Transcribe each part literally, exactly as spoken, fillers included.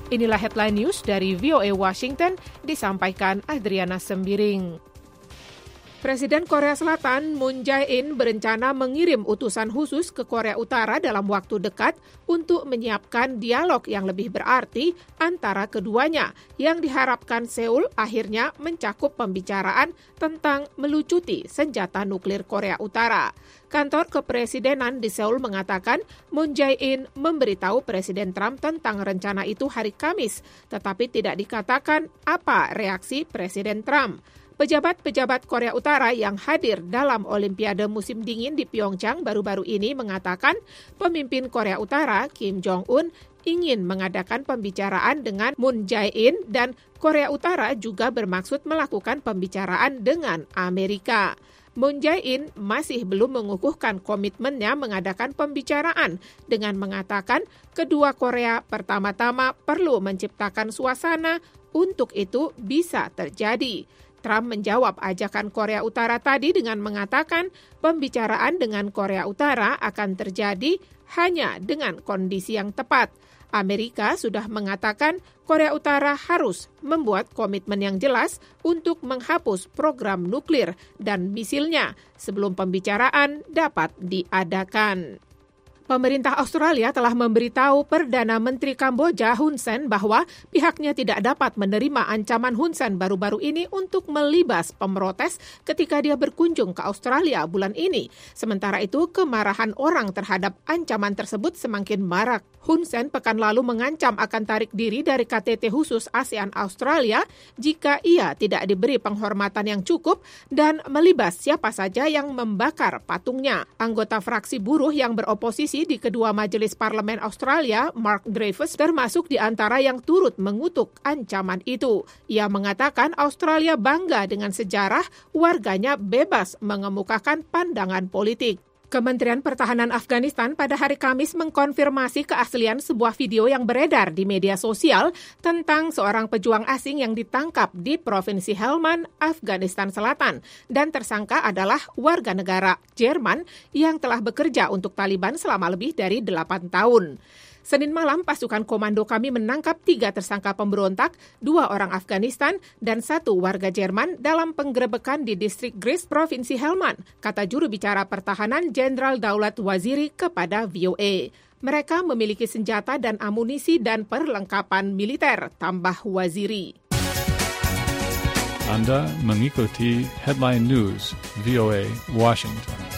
Inilah headline news dari V O A Washington, disampaikan Adriana Sembiring. Presiden Korea Selatan Moon Jae-in berencana mengirim utusan khusus ke Korea Utara dalam waktu dekat untuk menyiapkan dialog yang lebih berarti antara keduanya yang diharapkan Seoul akhirnya mencakup pembicaraan tentang melucuti senjata nuklir Korea Utara. Kantor Kepresidenan di Seoul mengatakan Moon Jae-in memberitahu Presiden Trump tentang rencana itu hari Kamis, tetapi tidak dikatakan apa reaksi Presiden Trump. Pejabat-pejabat Korea Utara yang hadir dalam Olimpiade musim dingin di Pyeongchang baru-baru ini mengatakan pemimpin Korea Utara Kim Jong-un ingin mengadakan pembicaraan dengan Moon Jae-in dan Korea Utara juga bermaksud melakukan pembicaraan dengan Amerika. Moon Jae-in masih belum mengukuhkan komitmennya mengadakan pembicaraan dengan mengatakan kedua Korea pertama-tama perlu menciptakan suasana untuk itu bisa terjadi. Trump menjawab ajakan Korea Utara tadi dengan mengatakan pembicaraan dengan Korea Utara akan terjadi hanya dengan kondisi yang tepat. Amerika sudah mengatakan Korea Utara harus membuat komitmen yang jelas untuk menghapus program nuklir dan misilnya sebelum pembicaraan dapat diadakan. Pemerintah Australia telah memberitahu Perdana Menteri Kamboja Hun Sen bahwa pihaknya tidak dapat menerima ancaman Hun Sen baru-baru ini untuk melibas pemrotes ketika dia berkunjung ke Australia bulan ini. Sementara itu, kemarahan orang terhadap ancaman tersebut semakin marak. Hun Sen pekan lalu mengancam akan tarik diri dari K T T khusus ASEAN Australia jika ia tidak diberi penghormatan yang cukup dan melibas siapa saja yang membakar patungnya. Anggota fraksi buruh yang beroposisi di kedua majelis parlemen Australia, Mark Dreyfus, termasuk di antara yang turut mengutuk ancaman itu. Ia mengatakan Australia bangga dengan sejarah warganya bebas mengemukakan pandangan politik. Kementerian Pertahanan Afghanistan pada hari Kamis mengkonfirmasi keaslian sebuah video yang beredar di media sosial tentang seorang pejuang asing yang ditangkap di Provinsi Helmand, Afghanistan Selatan, dan tersangka adalah warga negara Jerman yang telah bekerja untuk Taliban selama lebih dari delapan tahun. Senin malam, pasukan komando kami menangkap tiga tersangka pemberontak, dua orang Afghanistan, dan satu warga Jerman dalam penggerebekan di distrik Gris, Provinsi Helmand, kata juru bicara pertahanan Jenderal Daulat Waziri kepada V O A. Mereka memiliki senjata dan amunisi dan perlengkapan militer, tambah Waziri. Anda mengikuti Headline News V O A Washington.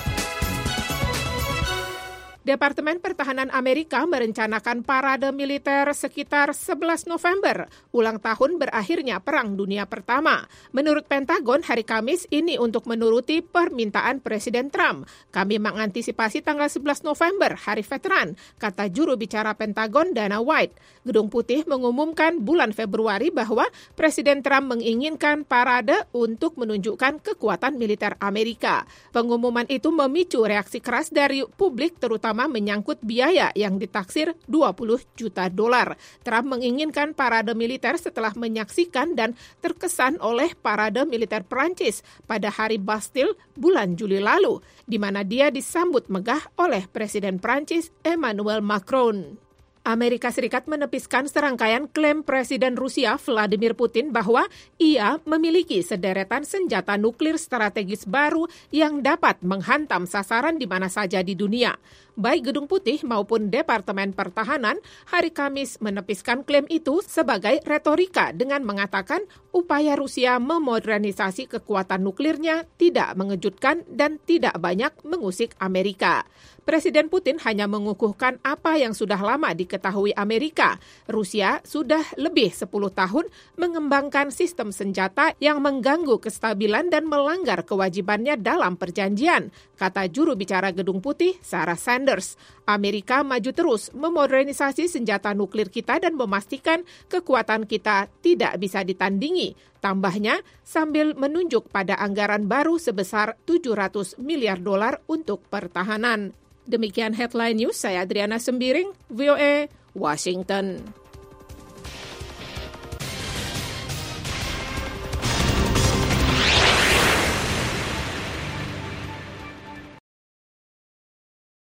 Departemen Pertahanan Amerika merencanakan parade militer sekitar sebelas November, ulang tahun berakhirnya Perang Dunia Pertama. Menurut Pentagon, hari Kamis ini untuk menuruti permintaan Presiden Trump. Kami mengantisipasi tanggal sebelas November, Hari Veteran, kata juru bicara Pentagon Dana White. Gedung Putih mengumumkan bulan Februari bahwa Presiden Trump menginginkan parade untuk menunjukkan kekuatan militer Amerika. Pengumuman itu memicu reaksi keras dari publik, terutama menyangkut biaya yang ditaksir dua puluh juta dolar. Trump menginginkan parade militer setelah menyaksikan dan terkesan oleh parade militer Prancis pada Hari Bastille bulan Juli lalu, di mana dia disambut megah oleh Presiden Prancis Emmanuel Macron. Amerika Serikat menepiskan serangkaian klaim Presiden Rusia Vladimir Putin bahwa ia memiliki sederetan senjata nuklir strategis baru yang dapat menghantam sasaran di mana saja di dunia. Baik Gedung Putih maupun Departemen Pertahanan hari Kamis menepiskan klaim itu sebagai retorika dengan mengatakan upaya Rusia memodernisasi kekuatan nuklirnya tidak mengejutkan dan tidak banyak mengusik Amerika. Presiden Putin hanya mengukuhkan apa yang sudah lama diketahui Amerika. Rusia sudah lebih sepuluh tahun mengembangkan sistem senjata yang mengganggu kestabilan dan melanggar kewajibannya dalam perjanjian, kata juru bicara Gedung Putih Sarah Sanders. Amerika maju terus memodernisasi senjata nuklir kita dan memastikan kekuatan kita tidak bisa ditandingi. Tambahnya, sambil menunjuk pada anggaran baru sebesar tujuh ratus miliar dolar untuk pertahanan. Demikian Headline News, saya Adriana Sembiring, V O A, Washington.